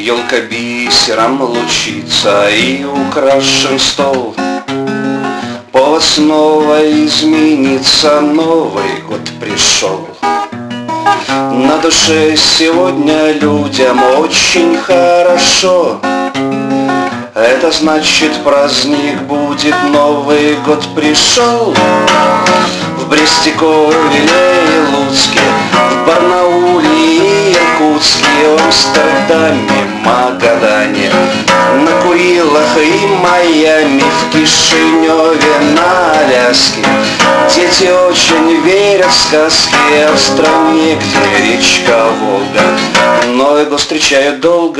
Елка бисером лучится и украшен стол. Повод снова измениться, Новый год пришел. На душе сегодня людям очень хорошо. Это значит, праздник будет, Новый год пришел. В Бресте, Ковеле и Луцке, в Барнауле и Иркутске, в Амстердаме, Магадане, на Курилах и Майами, в Кишиневе, на Аляске. Дети очень верят в сказки, а в стране, где речка Волга, Новый год встречают долго.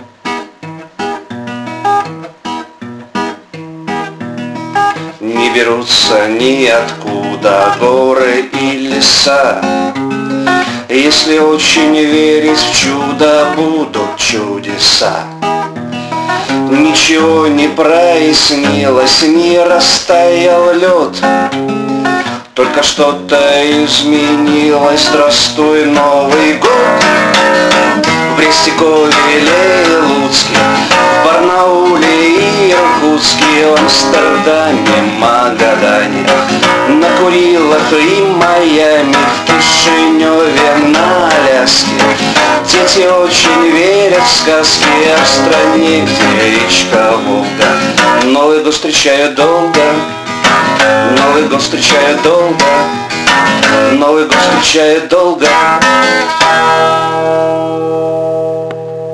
Не берутся ниоткуда горы и леса. Если очень верить в чудо, будут чудеса. Ничего не прояснилось, не растаял лед, только что-то изменилось. Здравствуй, Новый год! В Бресте, Ковеле и Луцке, в Барнауле и Иркутске, в Амстердаме, Магадане, на Курилах и Майами, в Кишиневе, на Аляске. Дети очень верят в сказки, а в стране, где речка Волга, Новый год встречают долго. Новый год встречают долго. Новый год встречают долго.